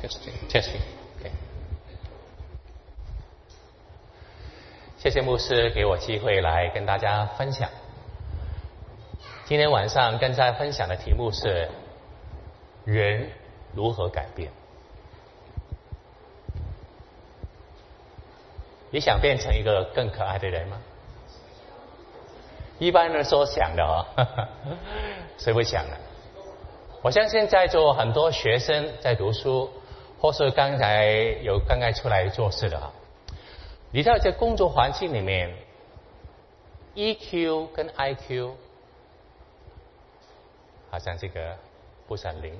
testing。OK， 谢谢牧师给我机会来跟大家分享。今天晚上跟大家分享的题目是人如何改变。你想变成一个更可爱的人吗？一般人说想的哦，谁不想呢？我相信在座很多学生在读书，或是刚刚出来做事的啊，你在这工作环境里面 ，EQ 跟 IQ 好像这个不是很灵。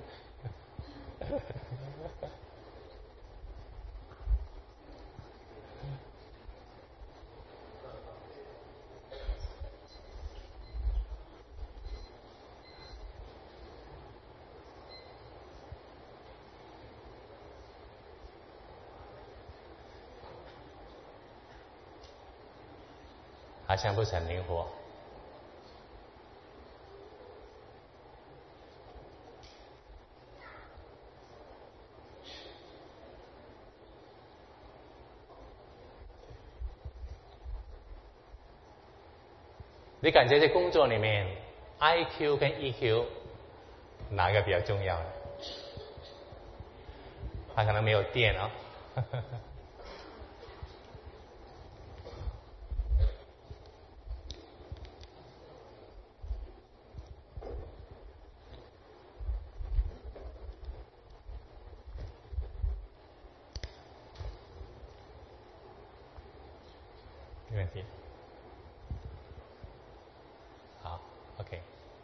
好像不是很灵活。你感觉在工作里面 IQ 跟 EQ 哪个比较重要呢？他可能没有电啊。没问题。好 ，OK。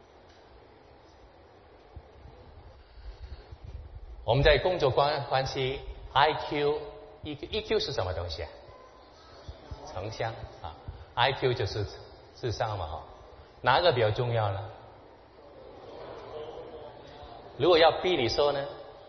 我们在工作关系 IQ、EQ 是什么东西啊？城乡啊 ，IQ 就是智商嘛哈。哪个比较重要呢？如果要逼你说呢？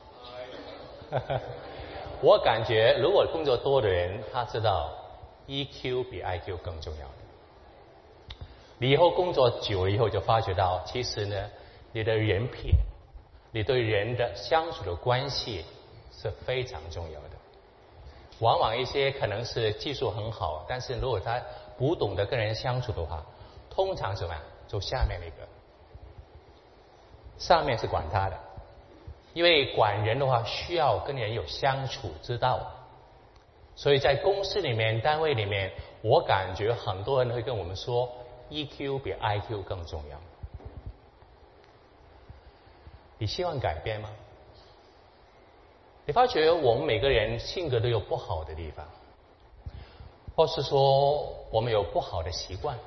我感觉如果工作多的人，他知道 EQ 比 IQ 更重要的。你以后工作久了以后，就发觉到，其实呢，你的人品，你对人的相处的关系是非常重要的。往往一些可能是技术很好，但是如果他不懂得跟人相处的话，通常怎么样？走下面那个，上面是管他的，因为管人的话需要跟人有相处之道。所以在公司里面、单位里面，我感觉很多人会跟我们说 ，EQ 比 IQ 更重要。你希望改变吗？你发觉我们每个人性格都有不好的地方，或是说我们有不好的习惯。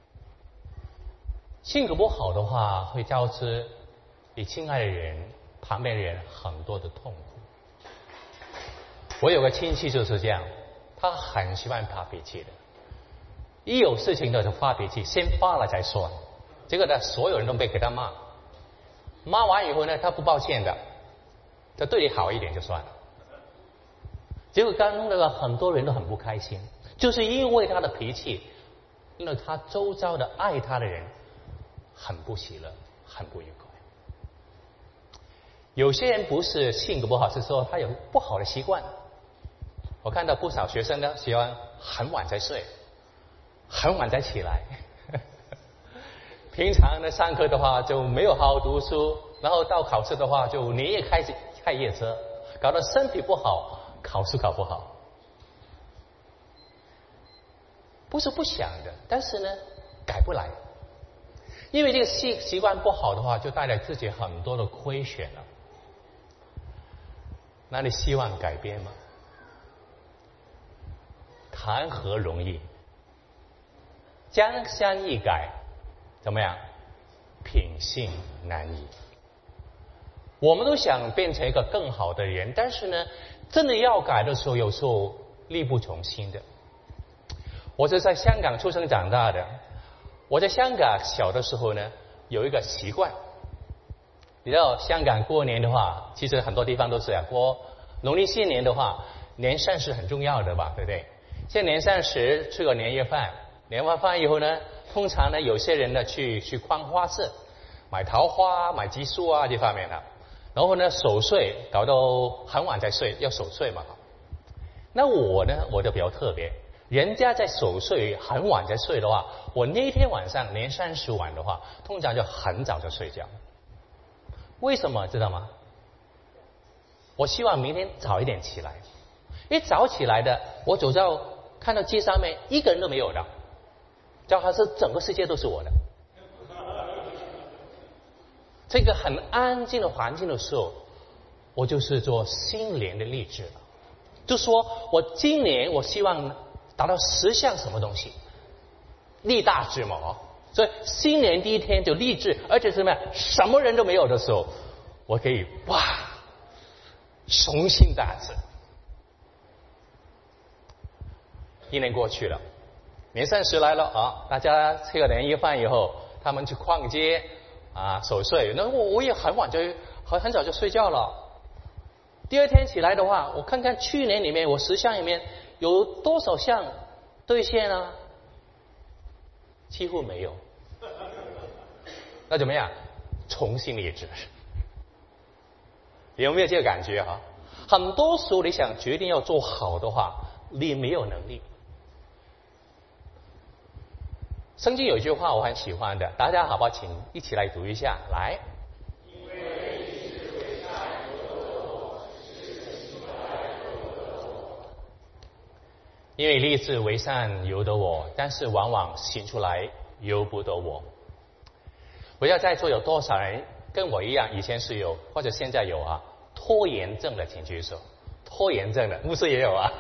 性格不好的话，会导致你亲爱的人、旁边的人很多的痛苦。我有个亲戚就是这样，他很喜欢发脾气的，一有事情的就发脾气，先发了再说。结果呢，所有人都被给他骂，骂完以后呢，他不抱歉的，他对你好一点就算了。结果刚那个很多人都很不开心，就是因为他的脾气，因为他周遭的爱他的人很不喜乐，很不愉快。有些人不是性格不好，是说他有不好的习惯。我看到不少学生呢，喜欢很晚才睡，很晚才起来。平常呢上课的话就没有好好读书，然后到考试的话就连夜开夜车，搞得身体不好，考试考不好。不是不想的，但是呢改不来，因为这个习惯不好的话，就带来自己很多的亏损了。那你希望改变吗？谈何容易，江山易改，怎么样？品性难移。我们都想变成一个更好的人，但是呢，真的要改的时候，有时候力不从心的。我是在香港出生长大的，我在香港小的时候呢，有一个习惯。你知道香港过年的话，其实很多地方都是过农历新年的话，年三十很重要的吧，对不对？现在年三十吃个年夜饭，年完饭以后呢，通常呢有些人呢去逛花市，买桃花、买橘树啊这方面的。 然后呢守岁搞到很晚才睡，要守岁嘛。那我呢，我就比较特别，人家在守岁很晚才睡的话，我那天晚上年30晚的话，通常就很早就睡觉。为什么知道吗？我希望明天早一点起来，因为早起来的，我走到看到街上面一个人都没有的，就好像整个世界都是我的。这个很安静的环境的时候，我就是做新年的励志了，就说我今年我希望达到10项什么东西，立大志嘛。所以新年第一天就励志，而且是什么呀？什么人都没有的时候，我可以哇，雄心大志。一年过去了，年30来了啊，大家吃了年夜饭以后，他们去逛街啊守岁，那我也很早就睡觉了。第二天起来的话，我看看去年里面我10项里面有多少项兑现啊？几乎没有。那怎么样？重新励志。有没有这个感觉哈？很多时候你想决定要做好的话，你没有能力。圣经有一句话我很喜欢的，大家好不好？请一起来读一下，来。因为立志为善由得我，但是往往行出来由不得我。不知道在座有多少人跟我一样，以前是有或者现在有啊拖延症的，请举手。拖延症的，牧师也有啊。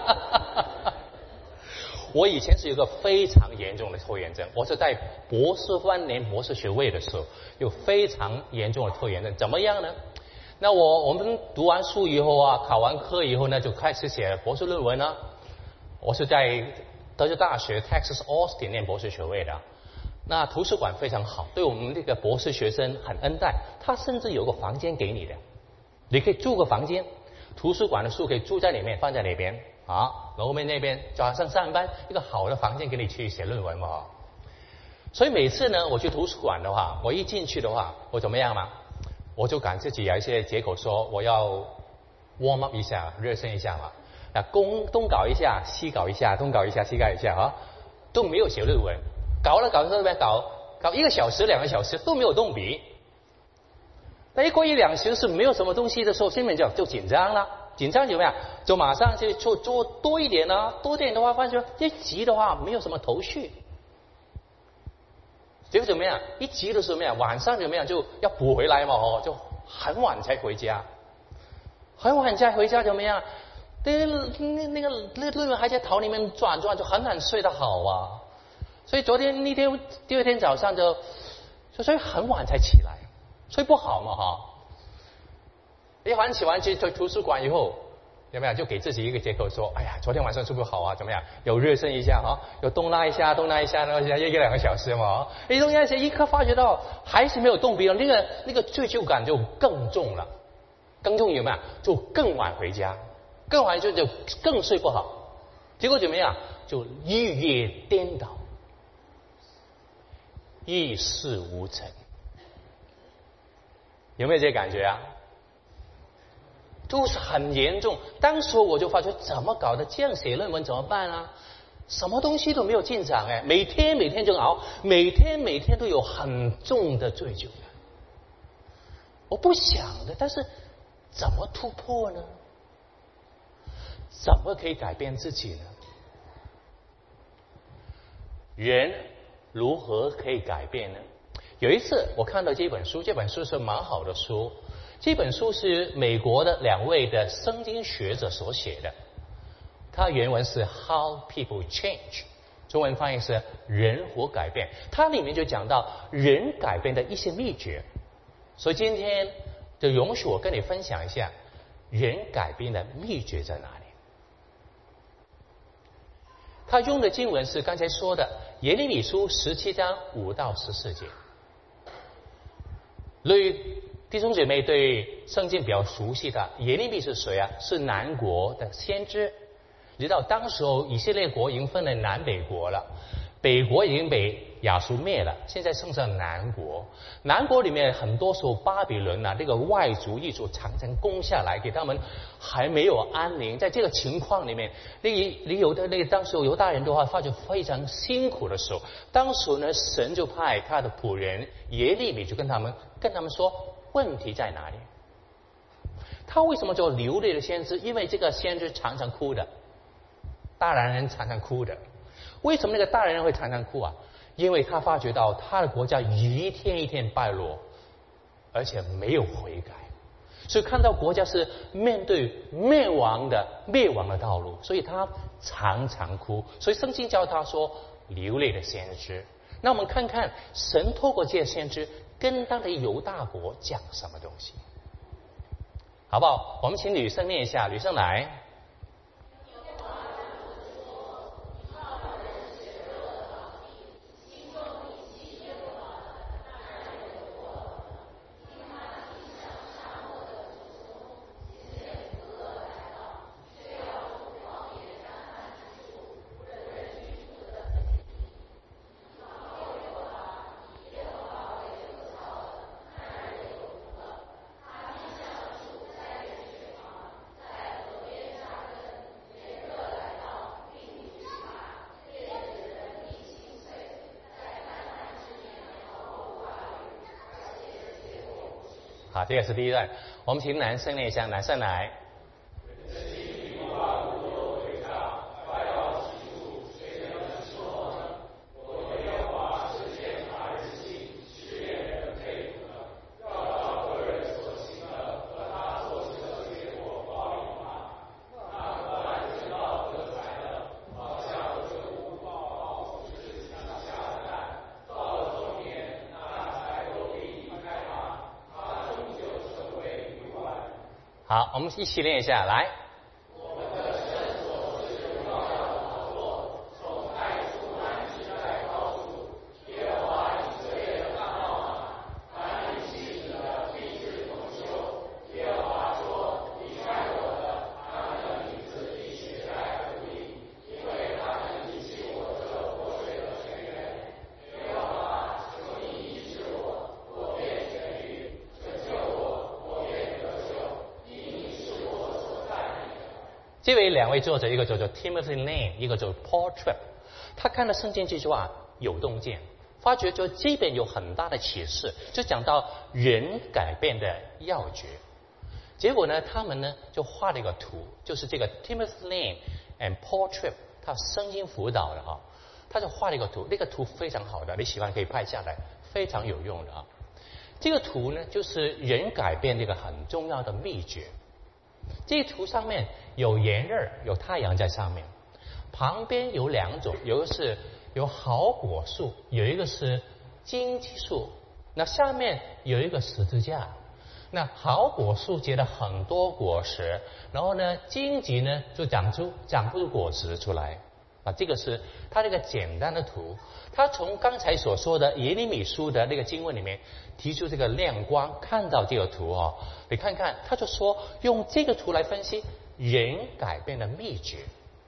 我以前是有一个非常严重的拖延症，我是在念博士学位的时候有非常严重的拖延症。怎么样呢？那我们读完书以后啊，考完科以后呢，就开始写博士论文啊。我是在德州大学 Texas Austin 念博士学位的，那图书馆非常好，对我们这个博士学生很恩待，他甚至有个房间给你的，你可以住个房间，图书馆的书可以住在里面，放在里边啊，然后面那边早上上班一个好的房间给你去写论文嘛。所以每次呢，我去图书馆的话，我一进去的话，我怎么样嘛？我就赶自己有一些借口说我要 warm up 一下，热身一下嘛。东搞一下，西搞一下，东搞一下，西搞一下啊，都没有写论文，搞了那边搞1个小时、2个小时都没有动笔。那一过1-2小时没有什么东西的时候，心里面就紧张了，紧张怎么样？就马上去做多一点啊，多一点的话，发现一急的话没有什么头绪，结果怎么样？一急的时候怎么样？晚上怎么样就要补回来嘛，就很晚才回家，很晚才回家怎么样？那个论文还在头里面转，就很难睡得好啊。所以第二天早上所以很晚才起来，睡不好嘛哈。一晚起完去图书馆以后，有没有就给自己一个借口说，哎呀，昨天晚上睡不好啊，怎么样？有热身一下哈，有东拉一下，然后1-2个小时嘛。东拉一下，一刻发觉到还是没有动笔了，那个罪疚感就更重了，更重有没有？就更晚回家。更晚就更睡不好，结果怎么样？就日夜颠倒，一事无成。有没有这感觉啊？都是很严重。当时我就发觉，怎么搞的？这样写论文怎么办啊？什么东西都没有进展哎，每天就熬，每天都有很重的罪疚感。我不想的，但是怎么突破呢？怎么可以改变自己呢？人如何可以改变呢？有一次我看到这本书是蛮好的书，这本书是美国的2位的圣经学者所写的，它原文是 How People Change， 中文翻译是人活改变，它里面就讲到人改变的一些秘诀，所以今天就容许我跟你分享一下人改变的秘诀在哪里。他用的经文是刚才说的耶利米书17章5到14节。弟兄姐妹对圣经比较熟悉的，耶利米是谁啊？是南国的先知。你知道当时候以色列国已经分了南北国了， 北国已经被亚述灭了，现在剩下南国。南国里面很多时候巴比伦啊，这个外族异族常常攻下来，给他们还没有安宁。在这个情况里面，当时犹大人的话发觉非常辛苦的时候，当时呢，神就派他的仆人耶利米就跟他们说，问题在哪里？他为什么叫流泪的先知？因为这个先知常常哭的，大男人常常哭的。为什么那个大男人会常常哭啊？因为他发觉到他的国家一天一天败落，而且没有悔改，所以看到国家是面对灭亡的道路，所以他常常哭。所以圣经叫他说流泪的先知。那我们看看神透过这些先知跟当地犹大国讲什么东西，好不好？我们请女生念一下，女生来。好，这个是第一段。我们请男生念一下，男生来。好，我们一起念一下，来。这两位作者，一个叫做 Timothy Lane， 一个叫 Paul Tripp， 他看了圣经这句话有洞见，发觉就这边有很大的启示，就讲到人改变的要诀。结果呢，他们呢就画了一个图，就是这个 Timothy Lane and Paul Tripp 他圣经辅导的啊，他就画了一个图，那个图非常好的，你喜欢可以拍下来，非常有用的啊。这个图呢，就是人改变这个很重要的秘诀。这图上面有炎热，有太阳在上面，旁边有两种，有一个是有好果树，有一个是荆棘树，那下面有一个十字架。那好果树结了很多果实，然后呢，荆棘呢就长不出果实出来啊。这个是它这个简单的图，它从刚才所说的耶利米书的那个经文里面提出这个亮光，看到这个图哦，你看看，他就说用这个图来分析人改变的秘诀。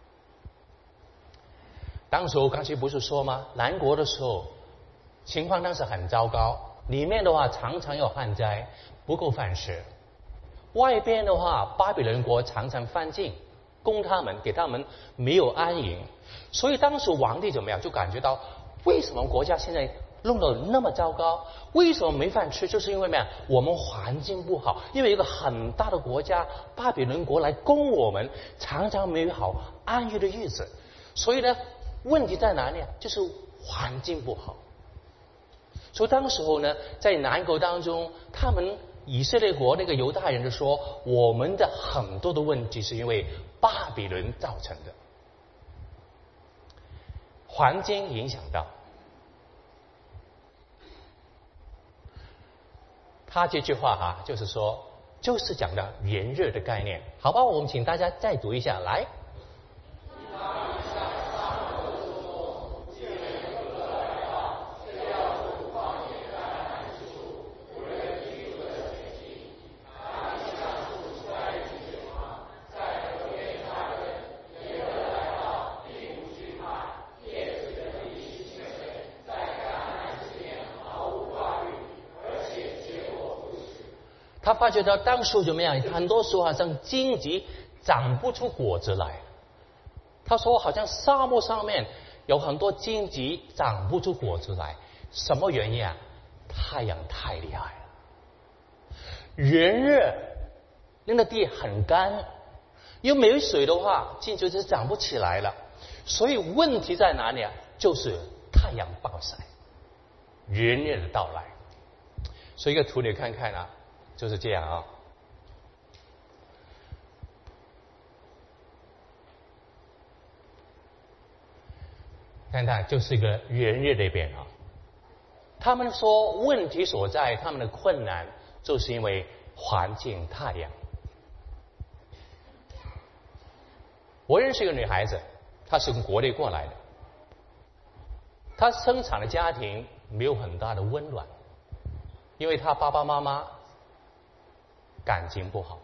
当时我刚才不是说吗？南国的时候情况当时很糟糕，里面的话常常有旱灾，不够饭吃。外边的话，巴比伦国常常犯境，攻他们，给他们没有安营。所以当时皇帝怎么样？就感觉到为什么国家现在弄得那么糟糕？为什么没饭吃？就是因为什么呀？我们环境不好，因为一个很大的国家巴比伦国来攻我们，常常没有好安逸的日子。所以呢，问题在哪里啊？就是环境不好。所以当时候呢，在南国当中，他们以色列国那个犹大人就说，我们的很多的问题是因为巴比伦造成的，环境影响到。他这句话啊，就是说，就是讲的炎热的概念，好吧？我们请大家再读一下，来。 他发觉到当时怎么样？很多时候好像荆棘长不出果子来。他说好像沙漠上面有很多荆棘长不出果子来，什么原因啊？太阳太厉害了，炎热令的地很干，因为没有水的话，荆棘就长不起来了。所以问题在哪里啊？就是太阳暴晒，炎热的到来。所以一个图你看看啊，就是这样啊。看看，就是一个炎热的一边啊。他们说问题所在，他们的困难就是因为环境太阳。我认识一个女孩子，她是从国内过来的，她生产的家庭没有很大的温暖，因为她爸爸妈妈感情不好，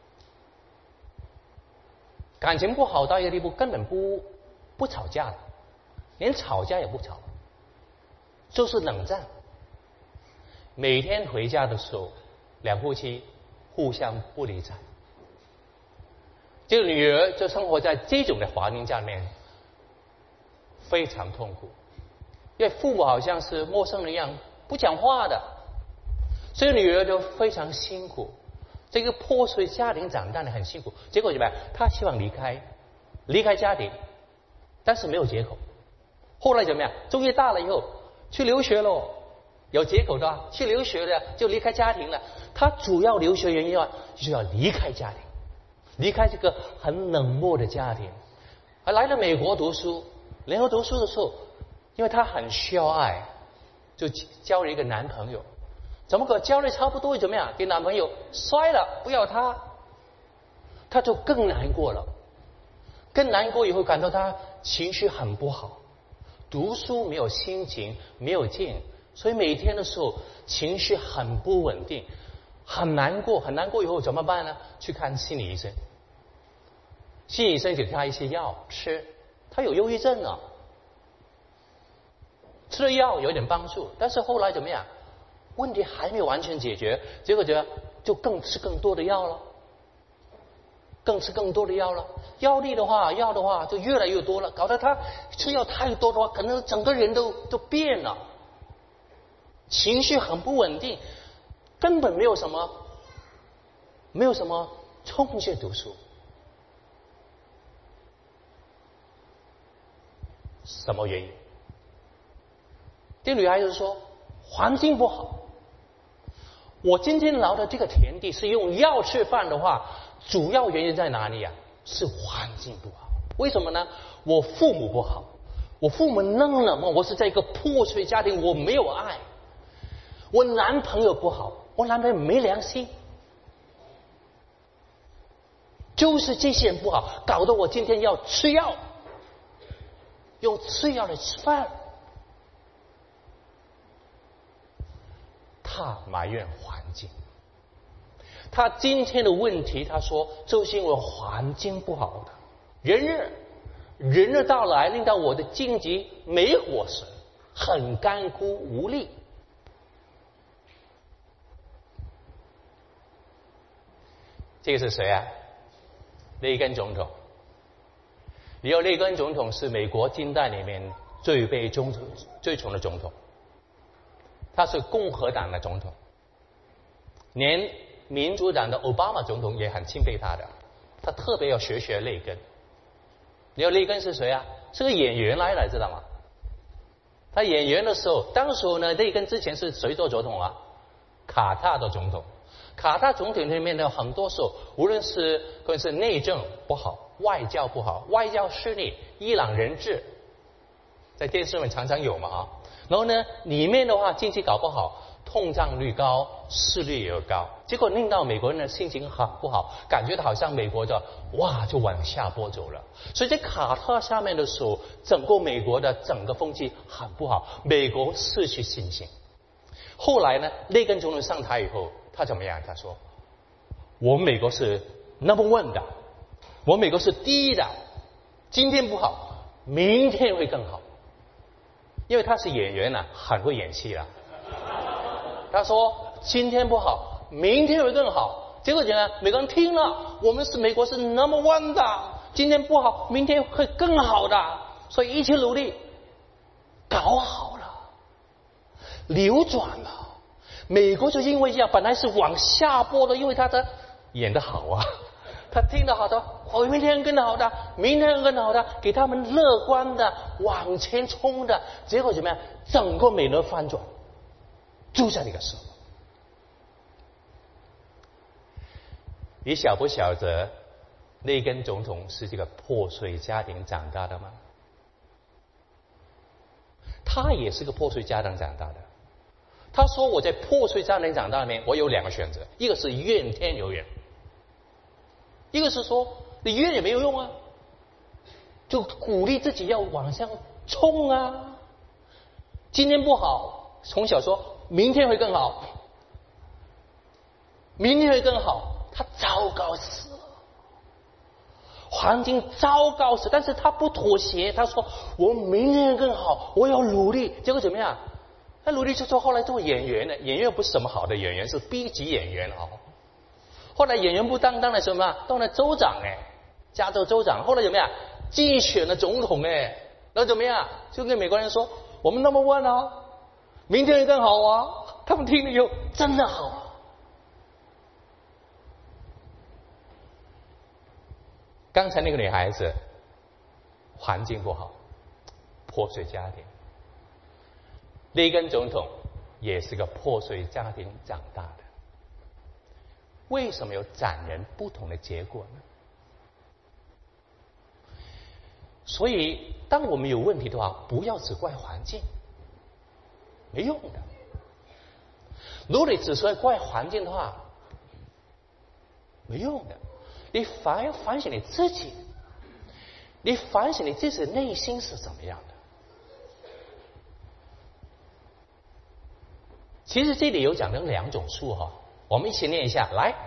感情不好到一个地步，根本不吵架了，连吵架也不吵，就是冷战。每天回家的时候，两夫妻互相不理睬。这个女儿就生活在这种的环境下面，非常痛苦，因为父母好像是陌生人一样不讲话的，所以女儿就非常辛苦。这个破碎家庭长大的很辛苦，结果怎么样？她希望离开家庭，但是没有借口。后来怎么样？终于大了以后去留学了，有借口的，去留学了就离开家庭了。她主要留学原因啊，就是要离开家庭，离开这个很冷漠的家庭，而来了美国读书。联合读书的时候，因为她很需要爱，就交了一个男朋友。怎么个交的差不多怎么样？给男朋友摔了，不要他，他就更难过了。更难过以后，感到他情绪很不好，读书没有心情，没有劲，所以每天的时候情绪很不稳定，很难过，很难过以后怎么办呢？去看心理医生。心理医生给他一些药吃，他有忧郁症啊，吃了药有点帮助，但是后来怎么样？问题还没有完全解决，结果就更吃更多的药了，更吃更多的药了。药的话就越来越多了，搞得他吃药太多的话，可能整个人都变了，情绪很不稳定，根本没有什么冲劲读书。什么原因？这女孩子说环境不好。我今天拿的这个田地是用药吃饭的话，主要原因在哪里啊？是环境不好。为什么呢？我父母不好，我父母弄冷漠，我是在一个破碎家庭，我没有爱。我男朋友不好，我男朋友没良心，就是这些人不好，搞得我今天要吃药，用吃药来吃饭。他埋怨环境，他今天的问题，他说就是因为环境不好的，人的到来令到我的荆棘没果实，很干枯无力。这个是谁啊？雷根总统。你有雷根总统是美国近代里面最被尊崇的总统。他是共和党的总统，连民主党的奥巴马总统也很钦佩他的，他特别要学雷根。你知道雷根是谁啊？是个演员来的，知道吗？他演员的时候，当时呢，雷根之前是谁做总统啊？卡塔的总统。卡塔总统里面呢，很多时候无论是内政不好，外交不好，外交失利，伊朗人质，在电视上面常常有嘛啊。然后呢，里面的话经济搞不好，通胀率高，失业率也高，结果令到美国人的心情很不好，感觉到好像美国的就往下坡走了。所以在卡特下面的时候，整个美国的整个风气很不好，美国失去信心。后来呢，雷根总统上台以后，他怎么样？他说：“我们美国是 No.1 的，我们美国是第一的，今天不好，明天会更好。”因为他是演员很会演戏了。他说今天不好， 明天会更好。结果怎么样？每个人听了，我们是美国是 No.1 的，今天不好，明天会更好的，所以一起努力，搞好了，扭转了。美国就因为这样，本来是往下坡的，因为他的演得好啊，他听得好的，明天更好的，明天更好的，给他们乐观的往前冲的，结果怎么样？整个美国翻转，就在那个时候。你晓不晓得雷根总统是这个破碎家庭长大的吗？他也是个破碎家庭长大的。他说我在破碎家庭长大里面，我有2个选择，一个是怨天尤人，一个是说你怨也没有用啊，就鼓励自己要往上冲啊。今天不好，从小说明天会更好，明天会更好。他糟糕死了，环境糟糕死，但是他不妥协，他说我明天更好，我要努力。结果怎么样？他努力就后来做演员了，演员不是什么好的演员，是 B 级演员哦。后来演员不当了什么？当了州长加州州长。后来怎么样？竞选了总统然后怎么样？就跟美国人说我们No.1啊，明天会更好啊。他们听了以后真的好啊。刚才那个女孩子环境不好，破碎家庭。雷根总统也是个破碎家庭长大的，为什么有斩人不同的结果呢？所以当我们有问题的话，不要只怪环境，没用的。如果你只是怪环境的话，没用的。你反而要反省你自己，你反省你自己的内心是怎么样的。其实这里有讲的2种树我们一起念一下来。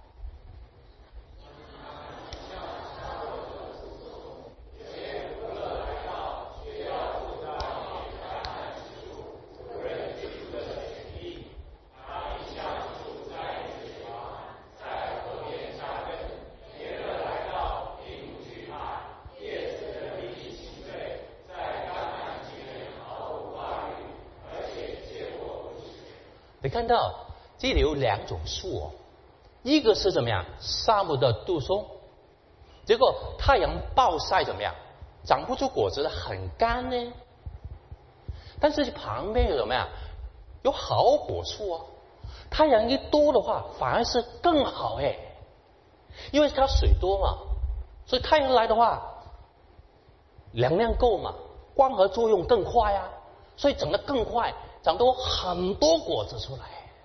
你看到这里有2种树一个是怎么样？沙漠的杜松，结果太阳暴晒怎么样？长不出果子，很干呢。但是旁边有什么呀？有好果树太阳一多的话，反而是更好因为它水多嘛，所以太阳来的话，能量够嘛，光合作用更快所以长得更快，长出很多果子出来。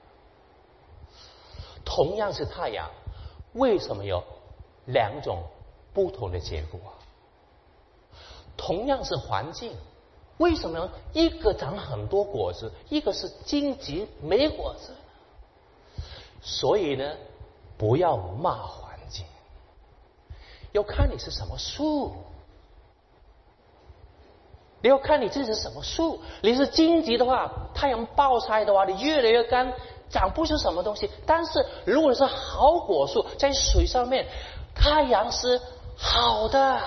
同样是太阳，为什么有2种不同的结果同样是环境，为什么一个长很多果子，一个是荆棘没果子？所以呢，不要骂环境，要看你是什么树。你要看你自己是什么树，你是荆棘的话，太阳暴晒的话，你越来越干，长不出什么东西。但是如果是好果树，在水上面，太阳是好的，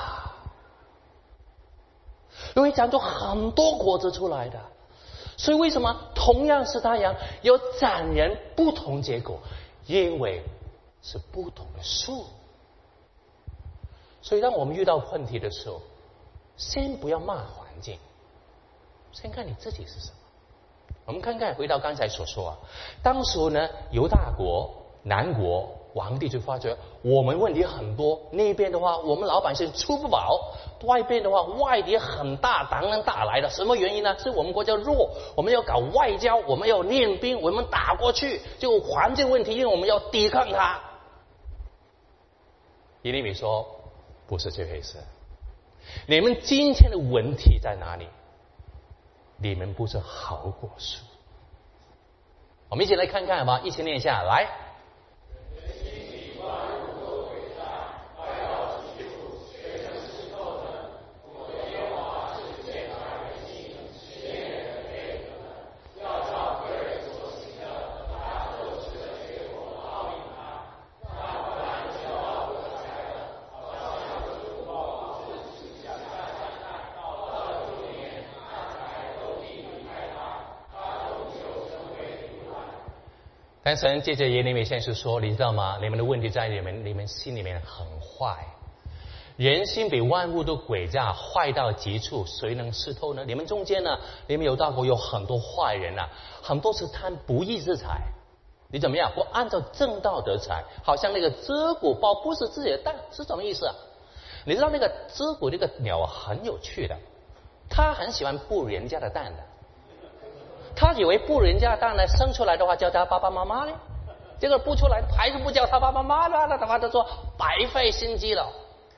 会长出很多果子出来的。所以为什么同样是太阳，有斩人不同结果？因为是不同的树。所以当我们遇到问题的时候，先不要骂环境，先看你自己是什么。我们看看，回到刚才所说当时呢，犹大国南国皇帝就发觉我们问题很多，那边的话我们老百姓吃不饱，外边的话外敌很大，当然打来的。什么原因呢？是我们国家弱，我们要搞外交，我们要练兵，我们打过去，就环境问题，因为我们要抵抗它。耶利米说不是这回事，你们今天的问题在哪里？你们不是好果树。我们一起来看看好吗？一起念一下来。 但神借着耶利米先知说，你知道吗？你们的问题在你们心里面很坏，人心比万物都诡诈，坏到极处，谁能识透呢？你们中间呢，你们有大国有很多坏人啊，很多是贪不义之财。你怎么样？不按照正道得财，好像那个蛰谷抱不是自己的蛋，是什么意思啊？你知道那个蛰谷这个鸟很有趣的，它很喜欢孵人家的蛋的。他以为孵人家的蛋呢，生出来的话叫他爸爸妈妈呢，结果孵出来还是不叫他爸爸妈妈了，那的话他说白费心机了。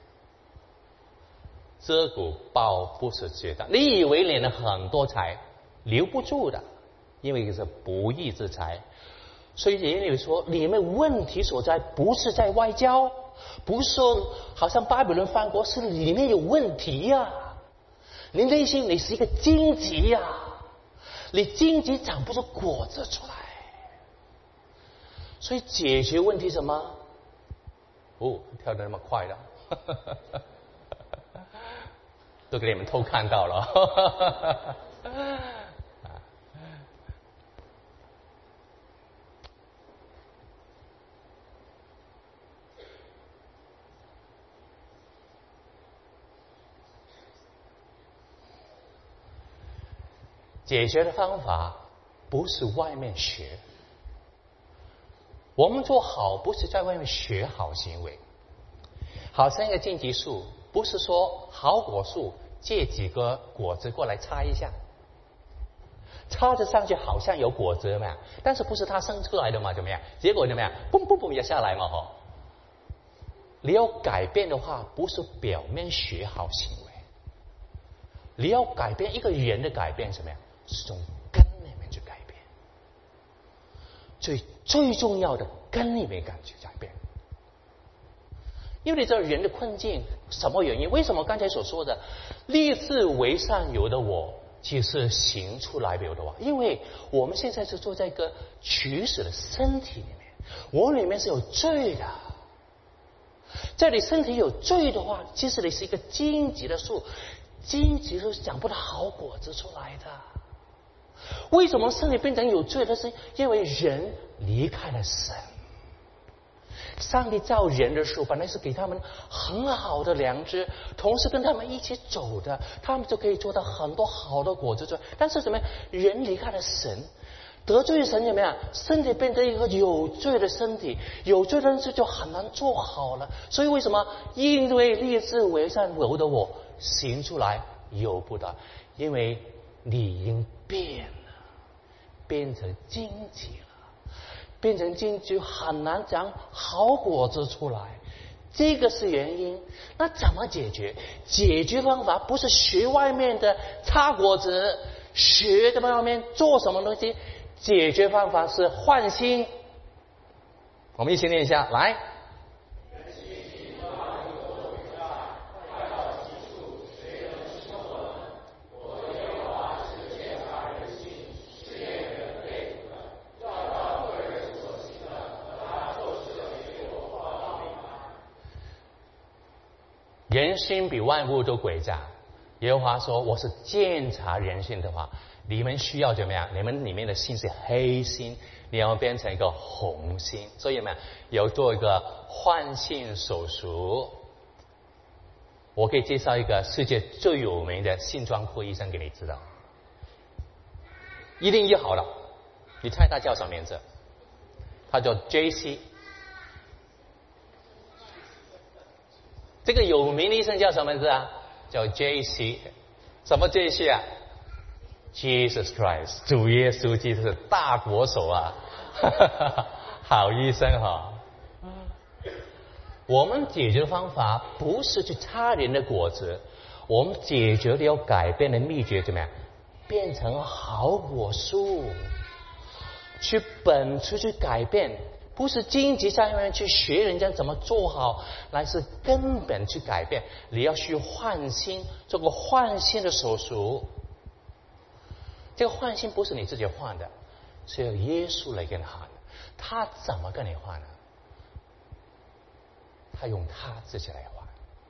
蛰谷抱不是自己的蛋，你以为领了很多财，留不住的，因为是不义之财。所以耶利米说，你们问题所在不是在外交，不是说好像巴比伦犯国，是里面有问题呀。你内心你是一个荆棘呀，你荆棘长不出果子出来。所以解决问题什么？哦，跳得那么快的，都给你们偷看到了。解决的方法不是外面学，我们做好不是在外面学好行为。好像一个荆棘树，不是说好果树借几个果子过来插一下，插着上去好像有果子嘛，但是不是它生出来的嘛？怎么样？结果怎么样？嘣嘣嘣也下来嘛！哈，你要改变的话，不是表面学好行为，你要改变一个人的改变什么呀？是从根里面去改变，最重要的根里面感去改变。因为你知道人的困境什么原因？为什么刚才所说的立志为善有的我，其实行出来有的我？因为我们现在是坐在一个取死的身体里面，我里面是有罪的。在你身体有罪的话，其实你是一个荆棘的树，荆棘是长不到好果子出来的。为什么身体变成有罪的？是因为人离开了神。上帝造人的时候，本来是给他们很好的良知，同时跟他们一起走的，他们就可以做到很多好的果子。但是怎么样？人离开了神，得罪神怎么样？身体变成一个有罪的身体，有罪的事就很难做好了。所以为什么？因为立志为善有的我行出来有不得，因为你已经变了，变成荆棘了。变成荆棘很难长好果子出来，这个是原因。那怎么解决？解决方法不是学外面的插果子，学在外面做什么东西。解决方法是换心。我们一起念一下，来。人心比万物都诡诈。耶和华说，我是鉴察人心的话，你们需要怎么样？你们里面的心是黑心，你要变成一个红心。所以呢，有做一个换心手术。我可以介绍一个世界最有名的心脏科医生给你知道，一定医好了。你猜他叫什么名字？他叫 JC。这个有名的医生叫什么名字啊？叫 JC。 什么 JC 啊？ Jesus Christ， 主耶稣基督是大国手啊。好医生哈。我们解决的方法不是去插人的果子，我们解决的要改变的秘诀怎么样？变成好果树，去本出去改变，不是荆棘上面去学人家怎么做好，来是根本去改变。你要去换心，做个换心的手术。这个换心不是你自己换的，是由耶稣来跟你换的。他怎么跟你换呢？他用他自己来换。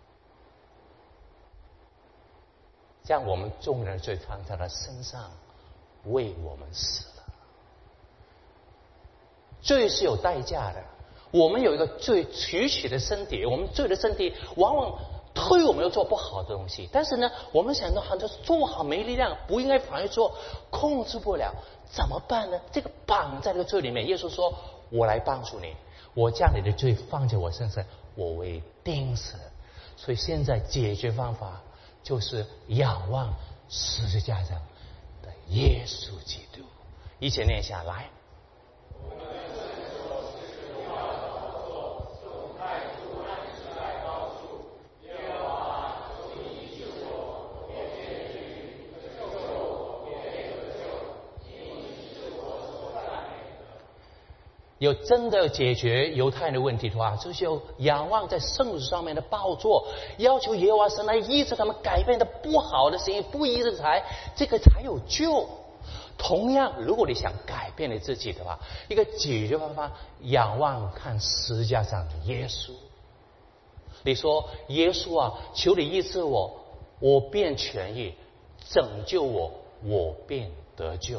将我们众人罪放在他身上，为我们死了。 罪是有代价的。我们有一个罪取取的身体，我们罪的身体往往推我们要做不好的东西，但是呢，我们想到很多做好没力量，不应该反而做，控制不了，怎么办呢？这个绑在这个罪里面，耶稣说：“我来帮助你，我将你的罪放在我身上，我为钉死。”所以现在解决方法就是仰望十字架上的耶稣基督。一起念下来。有真的解决犹太人的问题的话，就是要仰望在圣子上面的宝座，要求耶和华神来医治他们改变的不好的事情，不义之财，这个才有救。同样，如果你想改变你自己的话，一个解决方法，仰望看十字架上的耶稣。你说：“耶稣啊，求你医治我，我便痊愈；拯救我，我便得救。”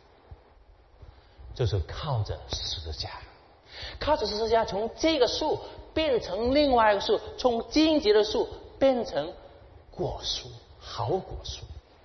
就是靠着十字架，靠着十字架，从这个树变成另外一个树，从荆棘的树变成果树，好果树。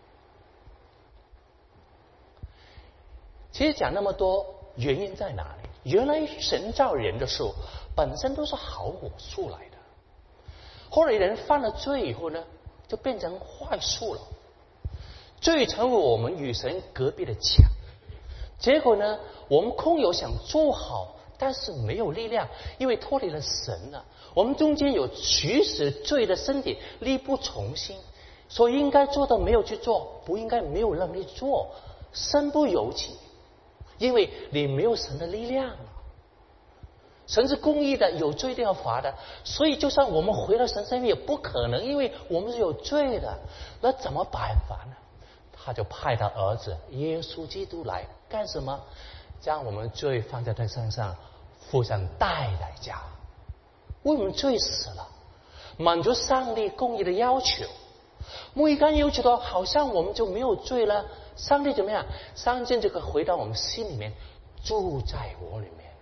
其实讲那么多，原因在哪里？原来神造人的树本身都是好果树来的，后来人犯了罪以后呢，就变成坏树了，罪成为我们与神隔壁的墙。结果呢，我们空有想做好，但是没有力量，因为脱离了神了。我们中间有取死罪的身体，力不从心，所以应该做的没有去做，不应该没有能力做，身不由己，因为你没有神的力量了。神是公义的，有罪一定要罚的，所以就算我们回到神身边也不可能，因为我们是有罪的。那怎么办法呢？他就派他儿子耶稣基督来干什么？将我们罪放在他身上，付上代价，为我们罪死了，满足上帝公义的要求。不一般要求的话，好像我们就没有罪了。上帝怎么样？上帝就可以回到我们心里面，住在我里面，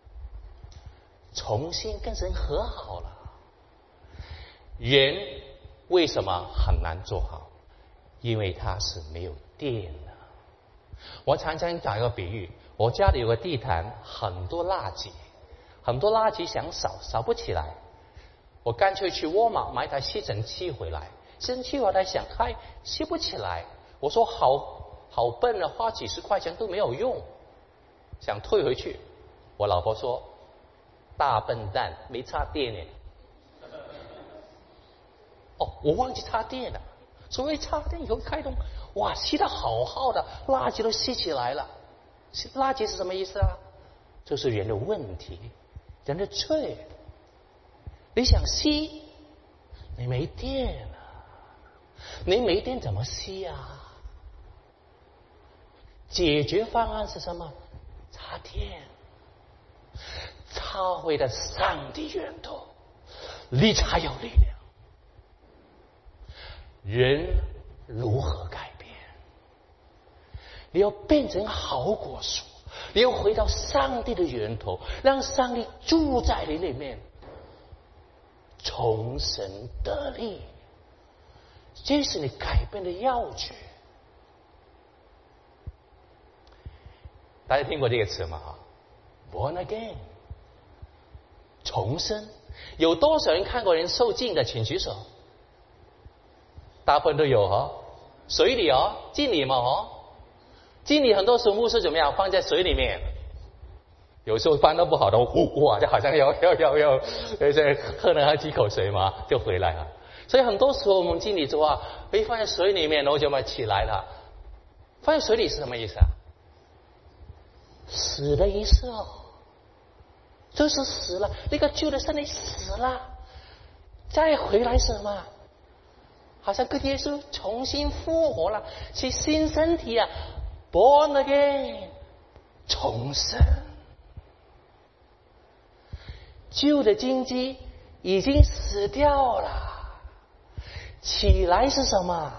重新跟神和好了。人为什么很难做好？因为它是没有电的。我常常打一个比喻，我家里有个地毯，很多垃圾想扫不起来，我干脆去沃尔玛买台吸尘器回来，吸尘器回来想开，吸不起来。我说好笨啊，花几十块钱都没有用，想退回去。我老婆说：“大笨蛋，没插电呢。”哦，我忘记插电了。所谓插电以后开动，哇，吸得好好的，垃圾都吸起来了。垃圾是什么意思啊？就是人的问题，人的罪。你想吸，你没电了，你没电怎么吸啊？解决方案是什么？插电，插回的上帝源头，你才有力量。人如何改变？你要变成好果树，你要回到上帝的源头，让上帝住在你里面，从神得力，这是你改变的要诀。大家听过这个词吗？Born again， 重生。有多少人看过人受浸的？请举手。大部分都有水里浸里嘛浸里很多时候牧师怎么样？放在水里面，有时候翻得不好的，哇，就好像要喝了几口水嘛，就回来了。所以很多时候我们浸里之后被放在水里面，然后就起来了。放在水里是什么意思啊？死的意思就是死了，那个旧的身体死了，再回来什么？好像跟耶稣重新复活了，是新身体啊 ，born again， 重生。旧的荆棘已经死掉了，起来是什么？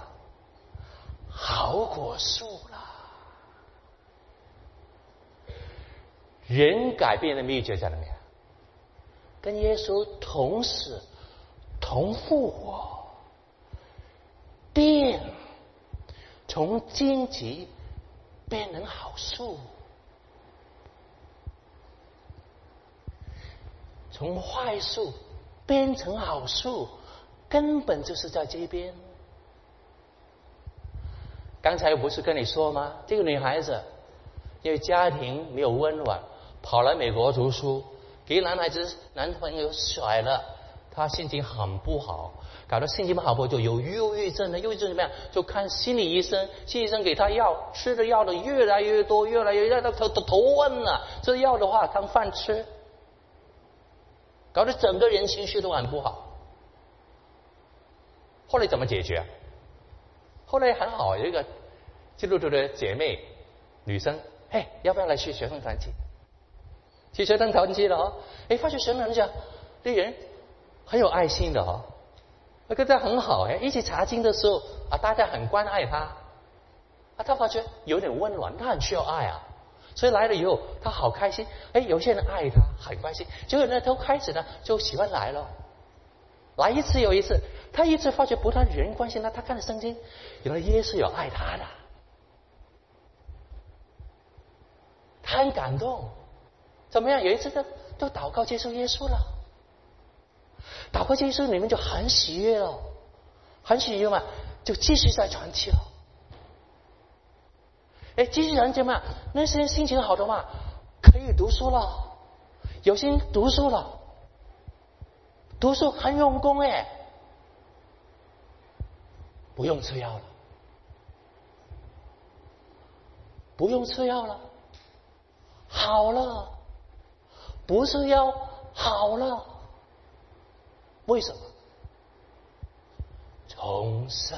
好果树了。 人改变的秘诀在哪里？跟耶稣同死同复活，变从荆棘变成好树，从坏树变成好树，根本就是在这边。刚才不是跟你说吗？这个女孩子因为家庭没有温暖，跑来美国读书，给男朋友甩了，她心情很不好，搞得心情不好就有忧郁症的。忧郁症怎么样？就看心理医生，心理医生给她药，吃的药的越来越多，越来越到头昏了。这药的话当饭吃，搞得整个人情绪都很不好。后来怎么解决？后来很好，有一个基督徒的姐妹女生，嘿，要不要来去学生团契？去学生团契了哦，哎，发觉学生讲这人很有爱心的哦，那个这很好哎，一起查经的时候啊，大家很关爱他啊，他发觉有点温暖，他很需要爱啊，所以来了以后他好开心，哎，有些人爱他很开心，结果呢，他开始呢就喜欢来了，来一次又一次，他一直发觉不但人关心他，他看了圣经，原来耶稣有爱他的，他很感动。怎么样？有一次都祷告接受耶稣了，祷告接受你们就很喜悦了，很喜悦嘛，就继续在传奇了。哎，继续传奇嘛，那些人心情好的嘛，可以读书了，有些人读书了，读书很用功哎，不用吃药了，不用吃药了，好了。不是要好了，为什么？重生。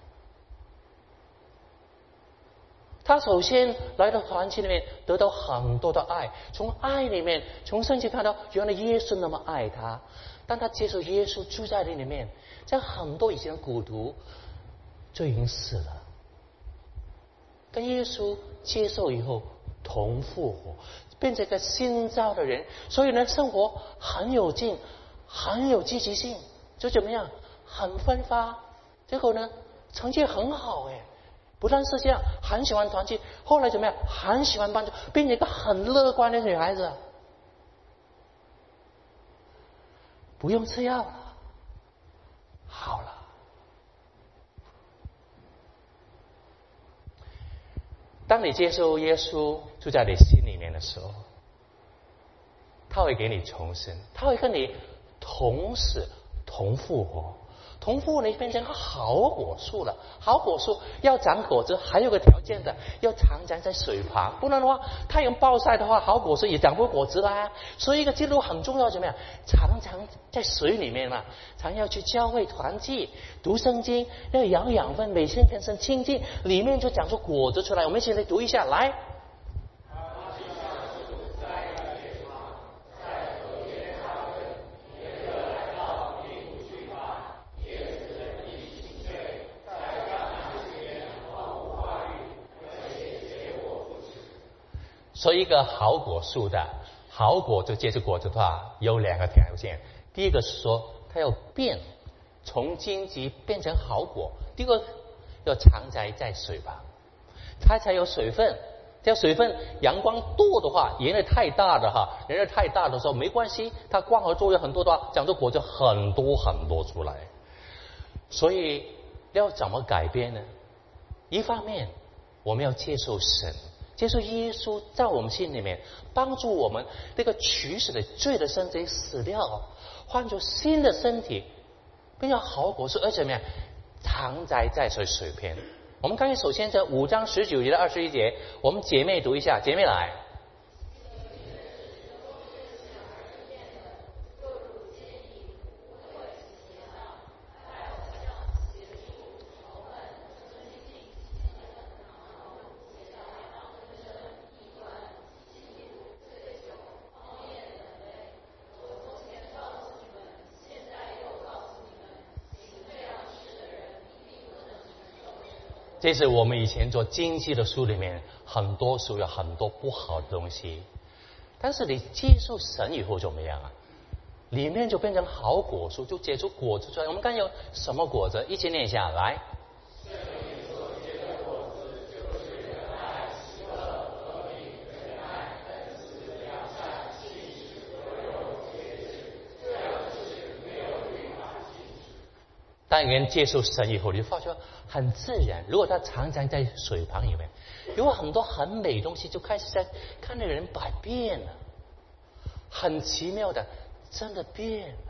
他首先来到团契里面，得到很多的爱，从爱里面，从圣经看到原来耶稣那么爱他，当他接受耶稣住在里面，在很多以前的苦徒就已经死了，跟耶稣接受以后同复活，变成一个新造的人，所以呢，生活很有劲，很有积极性，就怎么样，很奋发，结果呢，成绩很好哎，不但是这样，很喜欢团契，后来怎么样，很喜欢帮助，变成一个很乐观的女孩子，不用吃药了，好了。当你接受耶稣住在你心里面的时候，他会给你重生，他会跟你同死同复活，同复活你变成好果树了。好果树要长果子，还有个条件的，要常长在水旁，不然的话，太阳暴晒的话，好果树也长不果子啦。所以一个基督徒很重要，怎么样？常常在水里面嘛，常要去教会团契，读圣经，要养分，每天跟神亲近，里面就长出果子出来。我们一起来读一下，来。所以一个好果树的好果子结出果子的话，有两个条件。第一个是说它要变，从荆棘变成好果；第二个要常在水旁，它才有水分。这水分阳光多的话，炎热太大的哈，炎热太大的时候没关系，它光合作用很多的话，长出果子很多很多出来。所以要怎么改变呢？一方面我们要接受神，接受耶稣在我们心里面，帮助我们这个取死的罪的身体死掉，换出新的身体，变成好果树，而且怎么样，常在水边。我们看看，首先在5章19节到21节，我们姐妹读一下，姐妹来。这是我们以前做经济的书里面，很多书有很多不好的东西， 但是你接受神以后怎么样啊？里面就变成好果树，就结出果子出来。我们看有什么果子？一起念一下来。当人接受神以后，你就发觉很自然。如果他常常在水旁里面，有很多很美的东西就开始在看那个人改变了，很奇妙的，真的变了。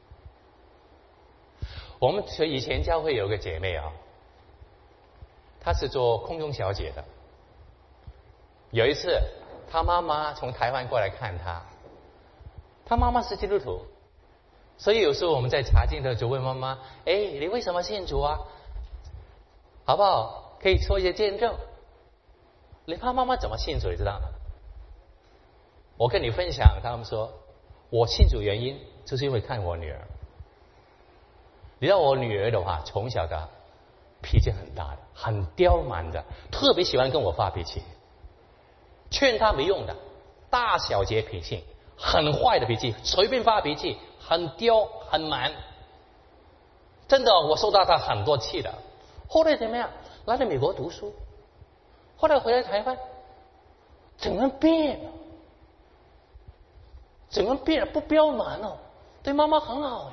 我们以前教会有个姐妹啊，她是做空中小姐的。有一次，她妈妈从台湾过来看她，她妈妈是基督徒。所以有时候我们在查经的就问妈妈：“哎，你为什么信主啊？好不好？可以说一些见证。”你怕妈妈怎么信主，你知道吗？我跟你分享，他们说我信主原因就是因为看我女儿。你知道我女儿的话，从小的脾气很大的，很刁蛮的，特别喜欢跟我发脾气，劝她没用的，大小节脾气，很坏的脾气，随便发脾气。很刁很蛮，真的，我受到他很多气的。后来怎么样？来了美国读书，后来回来台湾，整个人变了，整个人变了，不刁蛮了，对妈妈很好哎。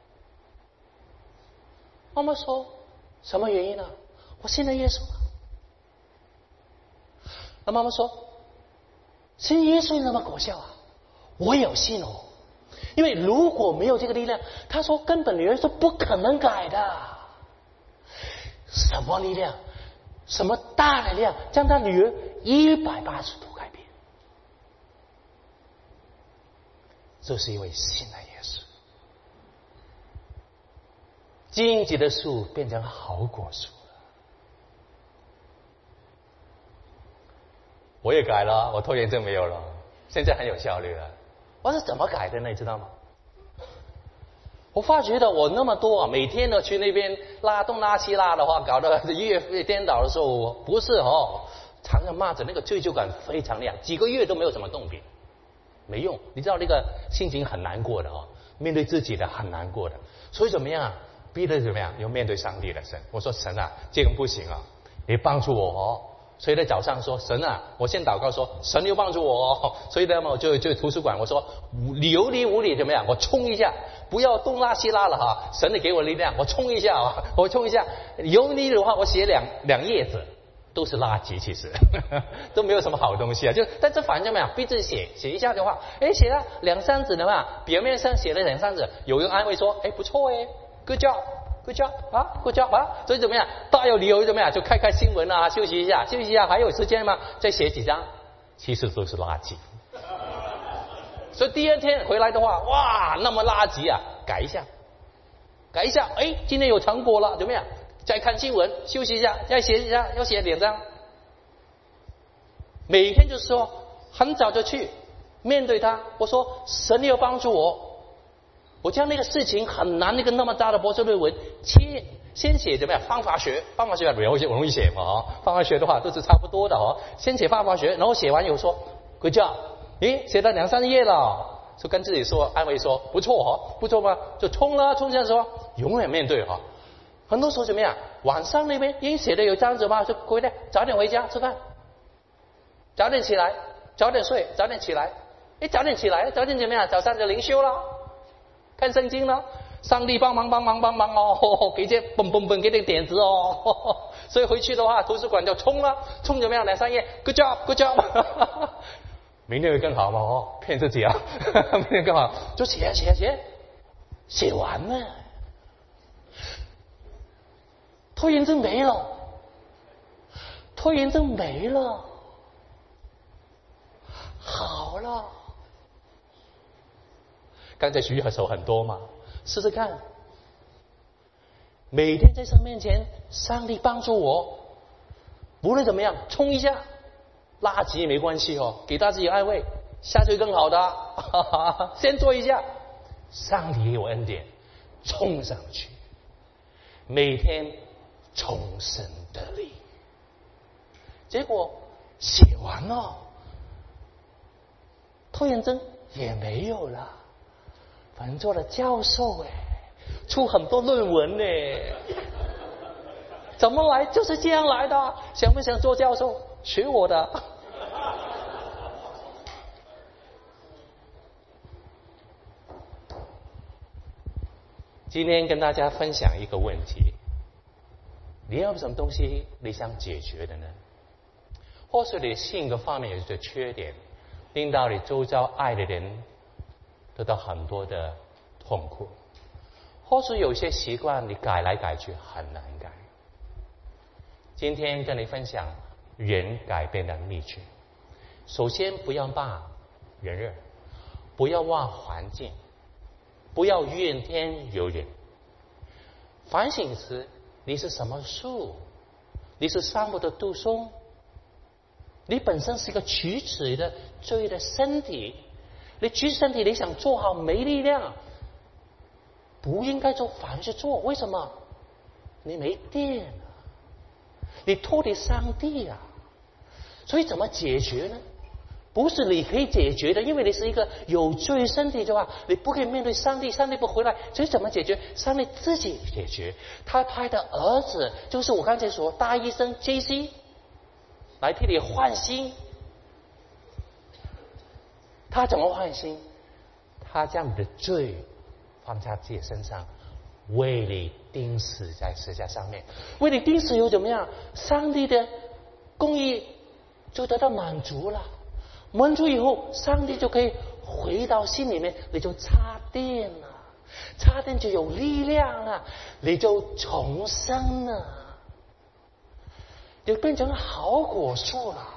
妈妈说什么原因呢？我信了耶稣了。那妈妈说，信耶稣那么可笑啊？我有信哦。因为如果没有这个力量，他说根本女儿是不可能改的。什么力量？什么大的力量将他女儿180度改变？就是因为信了耶稣，荆棘的树变成好果树了。我也改了，我拖延症没有了，现在很有效率了。我是怎么改的呢？你知道吗？我发觉的我那么多啊，每天呢去那边拉东拉西拉的话，搞得越颠倒的时候，不是常常骂着那个罪疚感非常亮，几个月都没有什么动静，没用。你知道那个心情很难过的面对自己的很难过的，所以怎么样？逼得怎么样？要面对上帝的神。我说神啊，这个不行啊，你帮助我所以在早上说神啊，我先祷告说神又帮助我所以呢我就图书馆我说有理无理怎么样，我冲一下，不要东拉西拉了神你给我力量，我冲一下我冲一下，有理的话我写两页子都是垃圾，其实都没有什么好东西啊，就但这反正怎么样，逼自己写一下的话，写了2-3字的嘛，表面上写了2-3字，有人安慰说不错good job 啊，所以怎么样？大有理由怎么样？就看新闻啊，休息一下，还有时间吗？再写几张，其实都是垃圾。所以第二天回来的话，哇，那么垃圾啊，改一下，今天有成果了，怎么样？再看新闻，休息一下，再写一下，要写2张。每天就是说，很早就去面对他，我说神要帮助我。我将那个事情很难，那个那么大的博士论文，先写怎么样？方法学容易写嘛方法学的话都是差不多的先写方法学，然后写完以后说 good job， 写到2-3页了，就跟自己说安慰说不错不错吗？就冲下说永远面对很多时候怎么样？晚上那边写的有这样子嘛，就回来早点回家吃饭，早点起来，早点睡，早点起来，早点起来，早点怎么样？早上就灵修了。看圣经了，上帝帮忙给这蹦给点点子所以回去的话，图书馆就冲怎么样？2-3页 ，good job， 明天会更好嘛骗自己啊，明天更好，就写完了，拖延症没了，好了。刚才举手很多嘛，试试看，每天在神面前，上帝帮助我，无论怎么样，冲一下，垃圾也没关系给他自己安慰，下次会更好的，先做一下，上帝给我恩典，冲上去，每天重生得力，结果写完了。 拖延症也没有了，反正做了教授出很多论文怎么来就是这样来的，想不想做教授？学我的。今天跟大家分享一个问题，你有什么东西你想解决的呢？或是你性格方面有些缺点，令到你周遭爱的人得到很多的痛苦，或是有些习惯你改来改去很难改。今天跟你分享人改变的秘诀。首先，不要骂人，不要骂环境，不要怨天尤人。反省时，你是什么树？你是散步的杜松？你本身是一个曲子的罪的身体，你曲子身体你想做好没力量，不应该做反而去做。为什么？你没电啊，你脱离上帝啊。所以怎么解决呢？不是你可以解决的，因为你是一个有罪身体的话，你不可以面对上帝，上帝不回来。所以怎么解决？上帝自己解决。他派的儿子就是我刚才说大医生 JC 来替你换心。他怎么换心？他将你的罪放在自己身上，为你钉死在十字架上面。为你钉死又怎么样？上帝的公义就得到满足了。满足以后，上帝就可以回到心里面，你就插电了，插电就有力量了，你就重生了，就变成好果树了。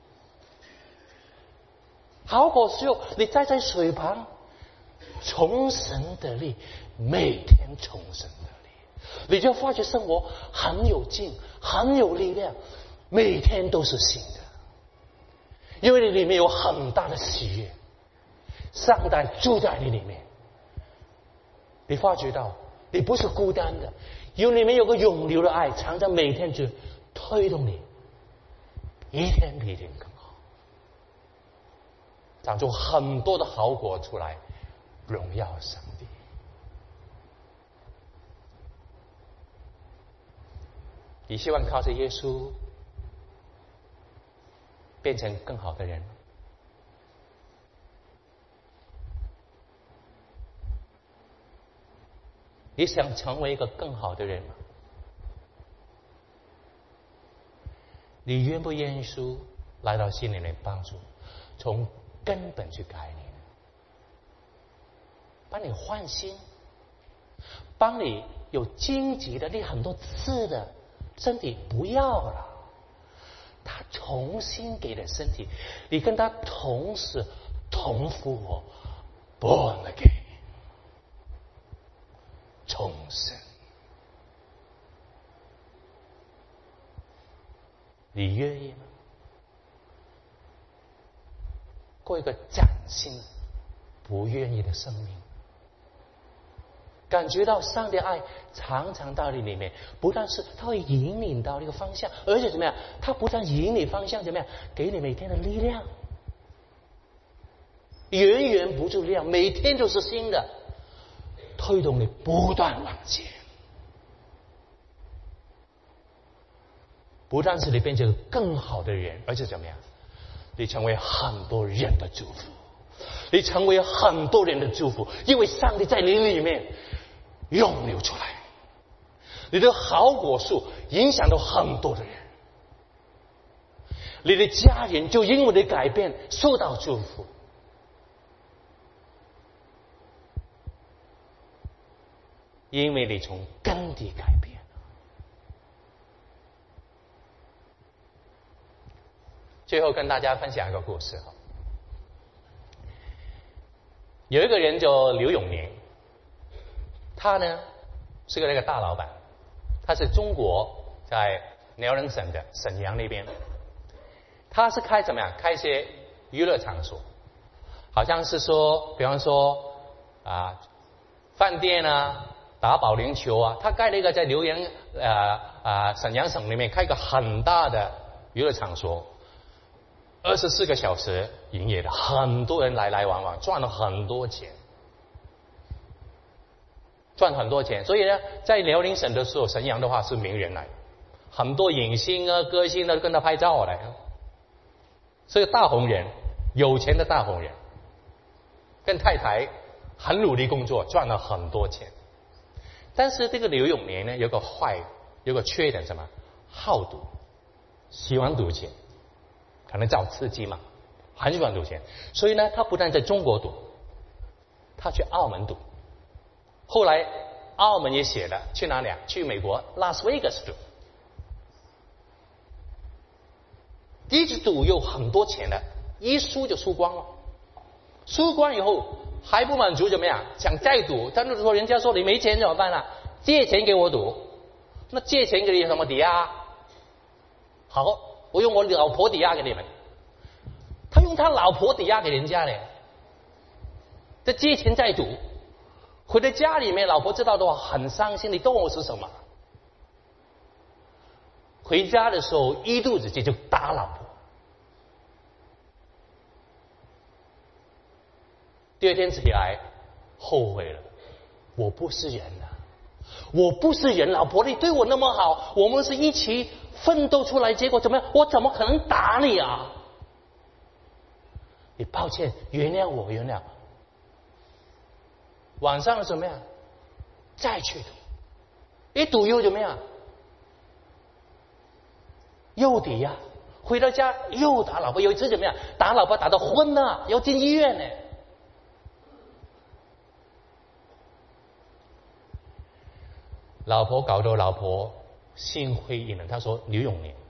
好果树，你站在水旁，重生的力，每天重生的力，你就发觉生活很有劲，很有力量，每天都是新的。因为你里面有很大的喜悦，上帝住在你里面，你发觉到你不是孤单的，里面有个永流的爱，常常每天就推动你，一天比一天更好，长出很多的好果出来，荣耀上帝。你希望靠着耶稣变成更好的人，你想成为一个更好的人吗？你愿不愿意耶稣来到心里面帮助，从根本去改你，帮你换心，帮你有荆棘的，你很多刺的身体不要了，他重新给了身体，你跟他同死同复活 ，born again， 重生。你愿意吗？过一个崭新不愿意的生命，感觉到上帝爱常常到你里面，不但是他会引领到那个方向，而且怎么样？他不但引领方向，怎么样？给你每天的力量，源源不住力量，每天都是新的，推动你不断往前。不但是你变成更好的人，而且怎么样？你成为很多人的祝福，你成为很多人的祝福，因为上帝在你里面涌流出来，你的好果树影响到很多的人，你的家人就因为你的改变受到祝福。因为你从根底改变。最后跟大家分享一个故事。有一个人叫刘永年，他呢是那个大老板，他是中国在辽宁省的沈阳那边，他是开怎么样？开一些娱乐场所，好像是说，比方说饭店啊，打保龄球啊，他盖了一个在沈阳省里面开一个很大的娱乐场所。 24个小时营业的，很多人来来往往，赚了很多钱，赚很多钱。所以呢，在辽宁省的时候，沈阳的话是名人来，很多影星啊、歌星啊都跟他拍照来，是个大红人，有钱的大红人，跟太太很努力工作，赚了很多钱。但是这个刘永年呢，有个缺点，什么？好赌，喜欢赌钱，可能找刺激嘛，很喜欢赌钱。所以呢，他不但在中国赌，他去澳门赌。后来澳门也写了，去哪里啊？去美国拉斯维加斯赌。一直赌有很多钱的，一输就输光了。输光以后还不满足，怎么样？想再赌，但是说人家说你没钱怎么办啊？借钱给我赌。那借钱给你有什么抵押？好，我用我老婆抵押给你们。他用他老婆抵押给人家嘞，这借钱再赌，回到家里面，老婆知道的话很伤心。你懂我是什么？回家的时候一肚子气就打老婆。第二天起来后悔了，我不是人啊，我不是人，老婆你对我那么好，我们是一起奋斗出来，结果怎么样？我怎么可能打你啊？你抱歉，原谅我，原谅。晚上怎么样？再去赌，一赌又怎么样？又抵押，回到家又打老婆。有一次怎么样？打老婆打到昏了，要进医院呢。老婆搞得老婆心灰意冷。他说：“刘永年，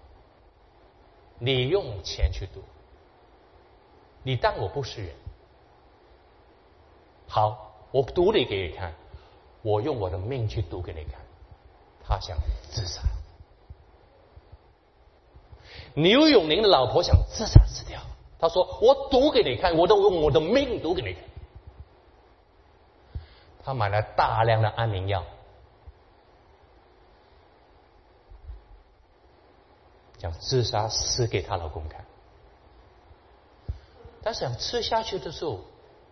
你用钱去赌，你当我不是人。好，我赌你给你看，我用我的命去赌给你看。”他想自杀。刘永年的老婆想自杀死掉。他说：“我赌给你看，我都用我的命赌给你看。”他买了大量的安眠药，想自杀死给她老公看。但是想吃下去的时候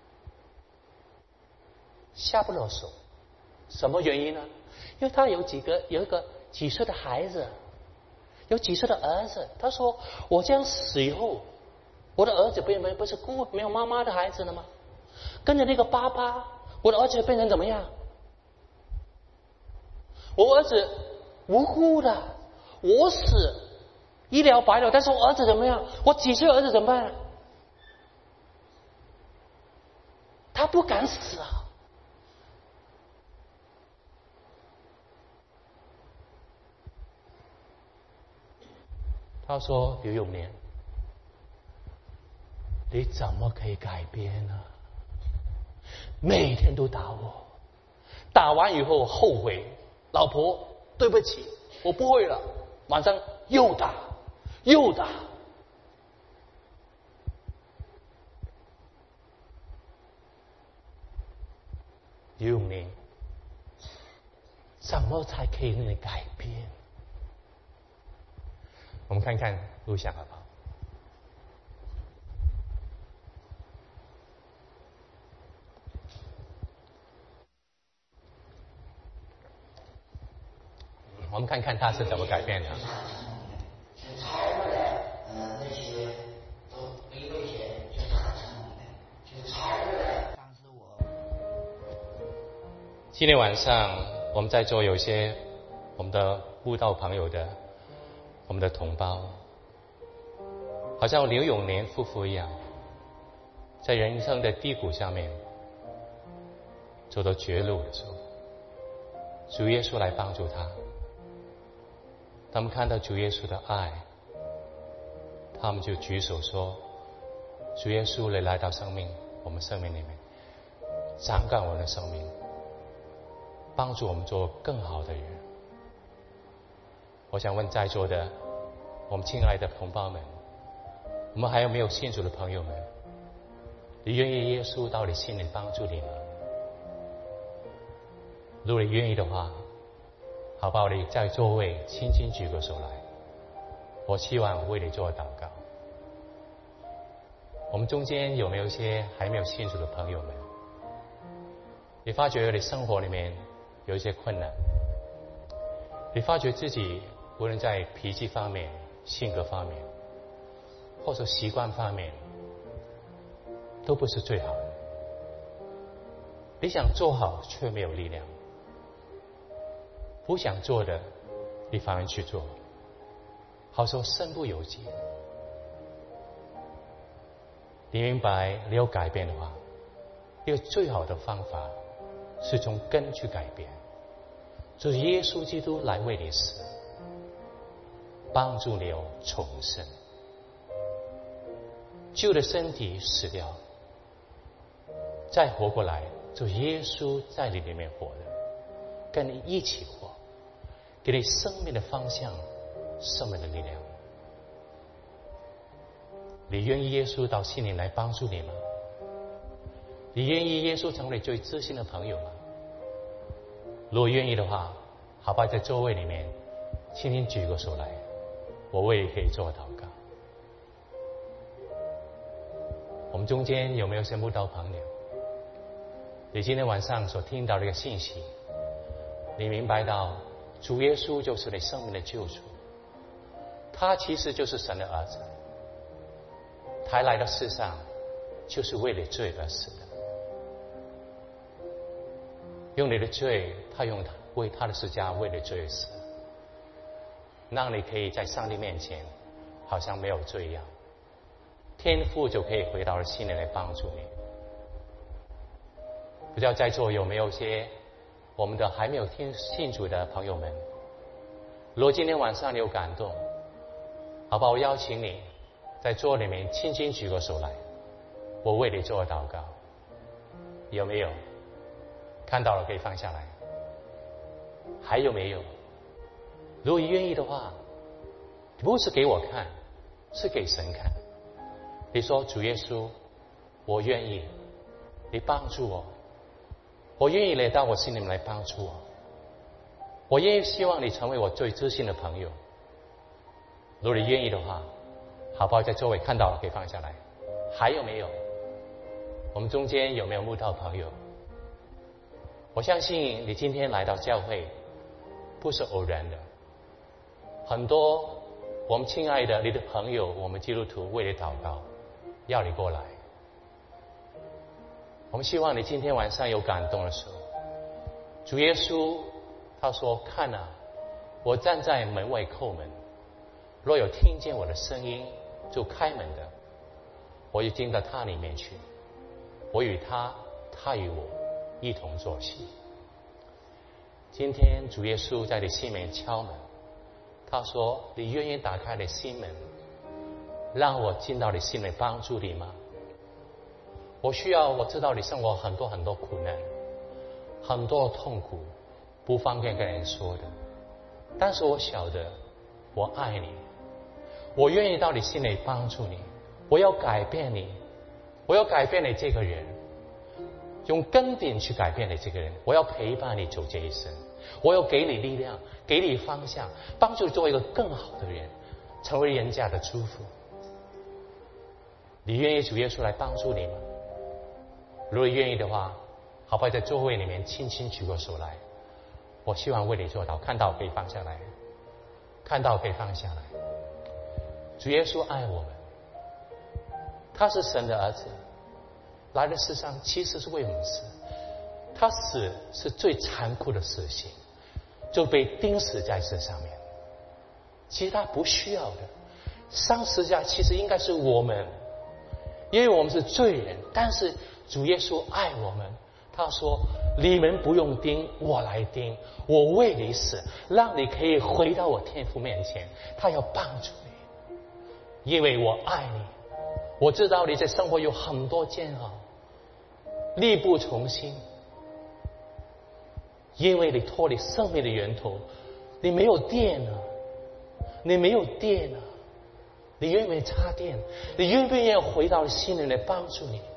下不了手。什么原因呢？因为他有一个几岁的孩子，有几岁的儿子。他说：“我这样死以后，我的儿子不是没有妈妈的孩子了吗？跟着那个爸爸，我的儿子变成怎么样？我儿子无辜的，我死一了百了，但是我儿子怎么样？我几岁儿子怎么办？他不敢死啊！”他说：“刘永年，你怎么可以改变呢？每天都打我，打完以后后悔，老婆对不起，我不会了。晚上又打，又打。”刘永年，怎么才可以让你改变？我们看看录像好不好？我们看看他是怎么改变的。 那些都没危险，就打成就超过了。当时今天晚上我们在座有些我们的布道朋友的，我们的同胞，好像刘永年夫妇一样，在人生的低谷下面走到绝路的时候，主耶稣来帮助他。他们看到主耶稣的爱，他们就举手说：“主耶稣，你来到我们生命里面，掌管我们的生命，帮助我们做更好的人。”我想问在座的我们亲爱的同胞们，我们还有没有信主的朋友们？你愿意耶稣到你心里帮助你吗？如果你愿意的话，好不好？你在座位轻轻举个手来，我希望为你做祷告。 我们中间有没有一些还没有信主的朋友们？你发觉你生活里面有一些困难，你发觉自己无论在脾气方面、性格方面，或者习惯方面，都不是最好的。你想做好却没有力量，不想做的你反而去做，好说身不由己。你明白，你有改变的话，一个最好的方法是从根去改变，就是耶稣基督来为你死，帮助你有重生。旧的身体死掉，再活过来，就是耶稣在你里面活的，跟你一起活，给你生命的方向，生命的力量。你愿意耶稣到心里来帮助你吗？你愿意耶稣成为最知心的朋友吗？如果愿意的话，好吧，在座位里面轻轻举个手来，我为你可以做祷告。我们中间有没有些慕道朋友？你今天晚上所听到的一个信息，你明白到主耶稣就是你生命的救主，他其实就是神的儿子，他来到世上就是为你罪而死的。用你的罪，他用为他的十字架为你罪而死，让你可以在上帝面前好像没有罪一样，天父就可以回到了心里来帮助你。不知道在座有没有些我们的还没有信主的朋友们？如果今天晚上你有感动，好吧，我邀请你在座里面轻轻举个手来，我为你做祷告。有没有？看到了可以放下来。还有没有？如果你愿意的话，不是给我看，是给神看。你说，主耶稣，我愿意，你帮助我，我愿意来到我心里面来帮助我，我愿意希望你成为我最知心的朋友。如果你愿意的话，好不好？在座位看到了可以放下来。还有没有？我们中间有没有慕道朋友？我相信你今天来到教会不是偶然的，很多我们亲爱的你的朋友，我们基督徒为你祷告，要你过来。我们希望你今天晚上有感动的时候，主耶稣他说，看啊，我站在门外叩门，若有听见我的声音就开门的，我就进到他里面去，我与他，他与我一同坐席。今天主耶稣在你心里面敲门，他说，你愿意打开你心门，让我进到你心里帮助你吗？我知道你生活很多很多苦难，很多痛苦，不方便跟人说的，但是我晓得我爱你，我愿意到你心里帮助你，我要改变你，我要改变你这个人，用根本去改变你这个人，我要陪伴你走这一生，我要给你力量，给你方向，帮助你做一个更好的人，成为人家的祝福。你愿意主耶稣来帮助你吗？如果愿意的话，好不好在座位里面轻轻举过手来，我希望为你做到。看到可以放下来，看到可以放下来。主耶稣爱我们，他是神的儿子，来到世上其实是为我们死，他死是最残酷的死刑，就被钉死在这上面。其实他不需要的，上十字架其实应该是我们，因为我们是罪人，但是主耶稣爱我们，他说，你们不用钉，我来钉，我为你死，让你可以回到我天父面前，他要帮助你，因为我爱你，我知道你在生活有很多煎熬，力不从心，因为你脱离生命的源头，你没有电了，你没有电了，你愿不愿意插电？你愿不愿意回到心里来帮助你？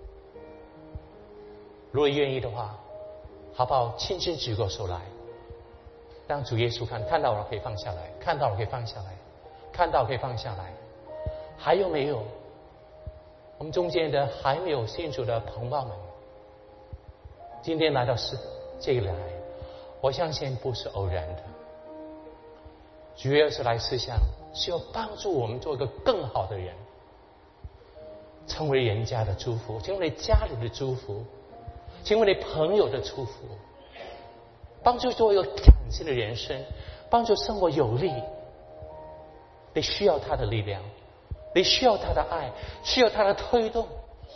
如果愿意的话，好不好？轻轻举过手来，让主耶稣看到了可以放下来，看到了可以放下来，看到可以放下来。还有没有？ 我们中间的还没有信主的同胞们，今天来到这里来，我相信不是偶然的。主要是来思想，是要帮助我们做一个更好的人，成为人家的祝福，成为家里的祝福，成为你朋友的祝福，帮助做一个感性的人生，帮助生活有力。你需要他的力量，你需要他的爱，需要他的推动，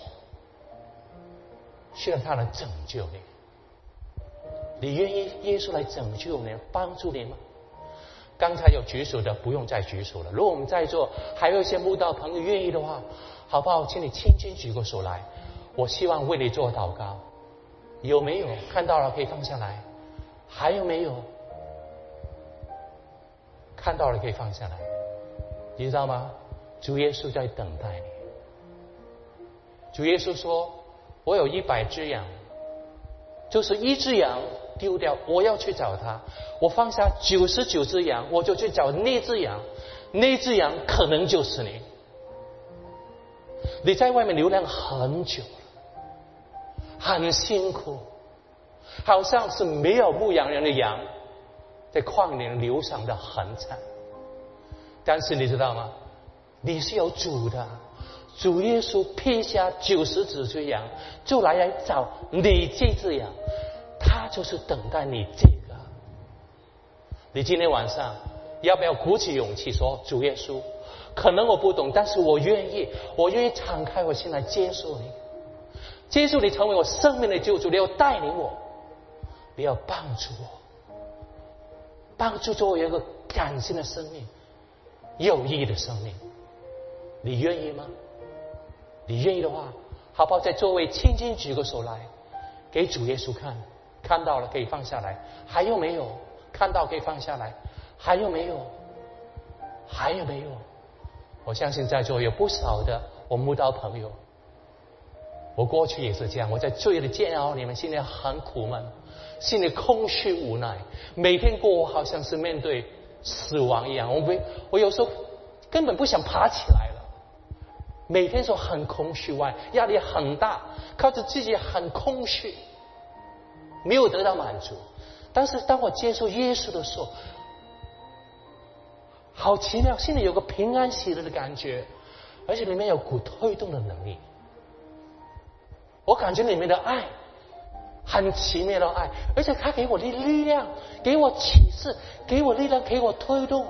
需要他来拯救你。你愿意耶稣来拯救你，帮助你吗？刚才有举手的不用再举手了。如果我们在座还有一些慕道朋友愿意的话，好不好？请你轻轻举过手来，我希望为你做祷告。有没有？看到了可以放下来。还有没有？看到了可以放下来。你知道吗？主耶稣在等待你。主耶稣说，我有100只羊，就是一只羊丢掉，我要去找他，我放下99只羊，我就去找那只羊，那只羊可能就是你。你在外面流浪很久了，很辛苦，好像是没有牧羊人的羊，在旷野流伤的很惨。但是你知道吗？你是有主的，主耶稣撇下99只羊，就来找你这只羊，他就是等待你这个。你今天晚上要不要鼓起勇气说，主耶稣，可能我不懂，但是我愿意敞开我心来接受你，接受你成为我生命的救主，你要带领我，你要帮助我，帮助做我一个感性的生命，有意义的生命。你愿意吗？你愿意的话，好不好在座位轻轻举个手来，给主耶稣看，看到了可以放下来。还有没有？看到可以放下来。还有没有？还有没有？我相信在座有不少的我慕道朋友，我过去也是这样，我在罪的煎熬里面，心里很苦闷，心里空虚无奈，每天过我好像是面对死亡一样。我有时候根本不想爬起来了，每天都很空虚外，压力很大，靠着自己很空虚，没有得到满足。但是当我接受耶稣的时候，好奇妙，心里有个平安喜乐的感觉，而且里面有股推动的能力。我感觉里面的爱很奇妙的爱，而且他给我的力量，给我启示，给我力量，给我推动，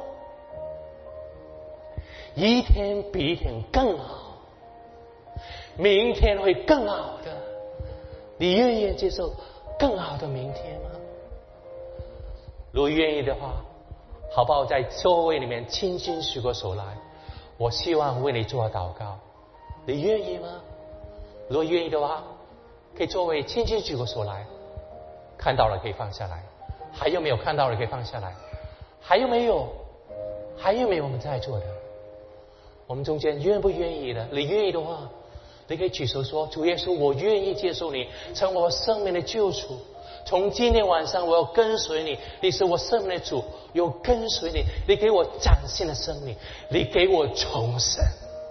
一天比一天更好，明天会更好的。你愿意接受更好的明天吗？如果愿意的话，好不好在座位里面轻轻举过手来，我希望为你做祷告。你愿意吗？如果愿意的话，可以座位轻轻举过手来，看到了可以放下来。还有没有？看到了可以放下来。还有没有？还有没有我们在座的？我们中间愿不愿意的？你愿意的话，你可以举手说，主耶稣，我愿意接受你成为我生命的救主，从今天晚上我要跟随你，你是我生命的主，有跟随你，你给我崭新的生命，你给我重生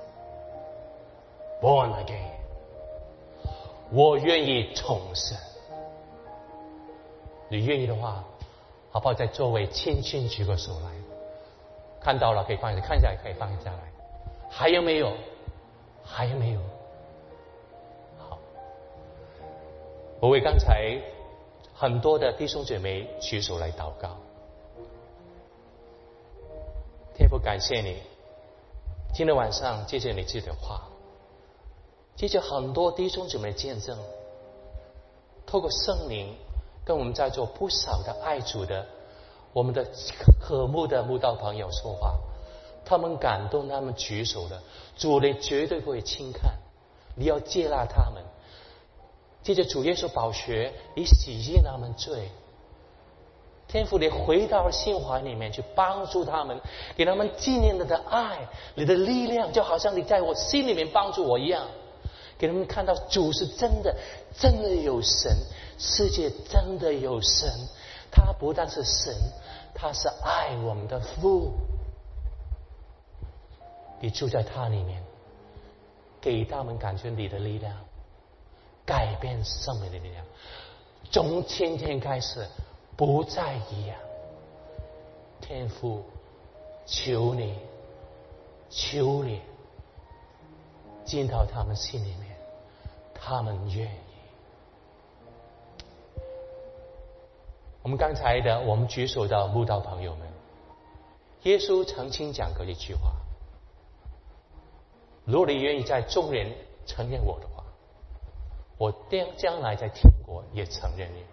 Born again， 我愿意重生。你愿意的话，好不好在座位轻轻举个手来，看到了可以放下，看下来可以放下来。还有没有？还有没有？好，我为刚才很多的弟兄姐妹举手来祷告。天父，感谢你，今天晚上借着你自己的话，借着很多弟兄姐妹的见证，透过圣灵跟我们在座不少的爱主的我们的渴慕的慕道朋友说话，他们感动，他们举手了，主你绝对不会轻看，你要接纳他们，借着主耶稣宝血，你洗净他们罪。天父，你回到心怀里面去帮助他们，给他们纪念的爱，你的力量就好像你在我心里面帮助我一样，给他们看到主是真的，真的有神，世界真的有神，他不但是神，他是爱我们的父。你住在他里面， 给他们感觉你的力量，改变生命的力量，从今天开始不再一样。天父，求你进到他们心里面，他们愿意。我们刚才的，我们举手的慕道朋友们，耶稣曾经讲过一句话：如果你愿意在众人承认我的话，我将来在天国也承认你。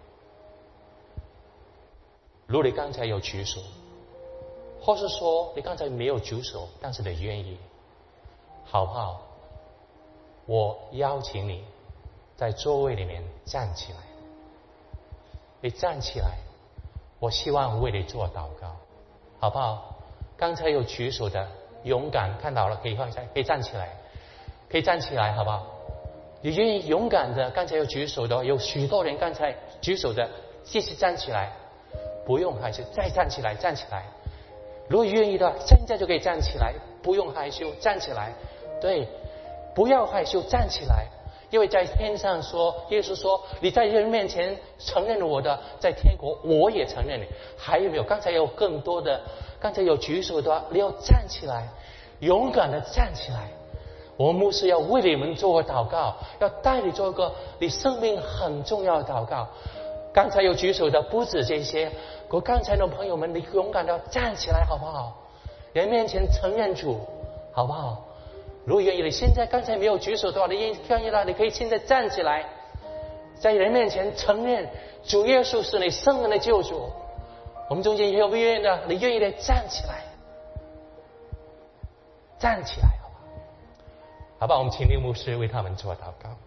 如果你刚才有举手，或是说你刚才没有举手，但是你愿意，好不好？我邀请你在座位里面站起来。你站起来，我希望为你做祷告，好不好？刚才有举手的，勇敢，看到了可以放下，可以站起来，可以站起来，好不好？你愿意勇敢的，刚才有举手的，有许多人刚才举手的，继续站起来，不用害羞，再站起来，站起来。如果愿意的，现在就可以站起来，不用害羞，站起来。对，不要害羞，站起来。因为在天上说，耶稣说，你在人面前承认我的，在天国我也承认你。还有没有？刚才有更多的，刚才有举手的，你要站起来，勇敢的站起来。我们牧师要为你们做个祷告，要带你做一个你生命很重要的祷告。刚才有举手的不止这些，我刚才的朋友们，你勇敢的站起来，好不好？人面前承认主，好不好？如果愿意，你现在刚才没有举手的话，你愿意了，你可以现在站起来，在人面前承认主耶稣是你生命的救主。我们中间有不愿意的，你愿意的站起来，站起来，好吧？好吧，我们请林牧师为他们做祷告。